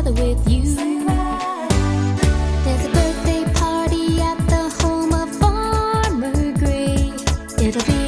together with you. There's a birthday party at the home of Farmer Gray. It'll be